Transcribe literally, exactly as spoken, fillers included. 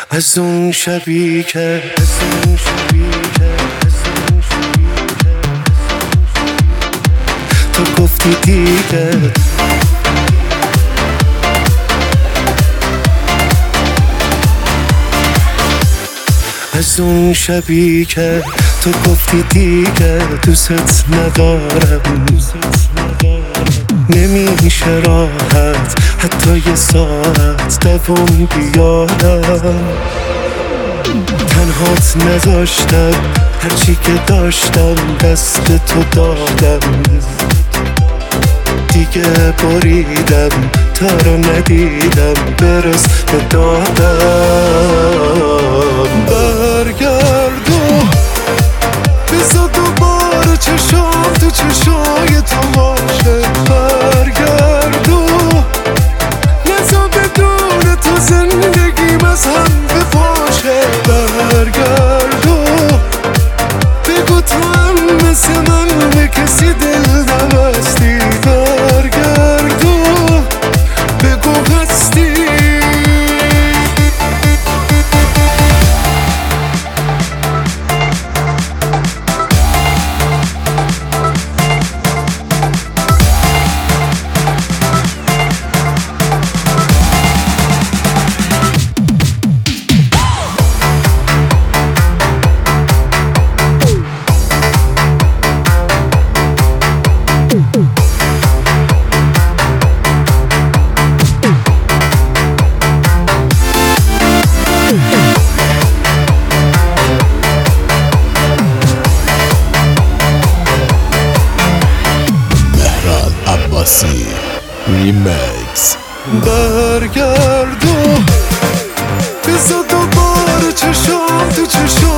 از اون شبی که از اون شبی که از اون شبی که تو گفتی دیگه از اون شبی که تو گفتی دیگه دوست ندارم نمیشه راحت حتی یه ساعت دوام بیارم تنهات نذاشتم هرچی که داشتم دست تو دادم دیگه بریدم تا رو ندیدم برس ندادم برگردو بزا دوباره چشام تو چشای تو باشه برگردو نزا بدون تو زندگیم از هم بپاشه برگردو بگو تو هم مثل من به کسی دل نبستی برگردو بگو هستی ریمیکس برگردو بزا دوباره چشام تو چشام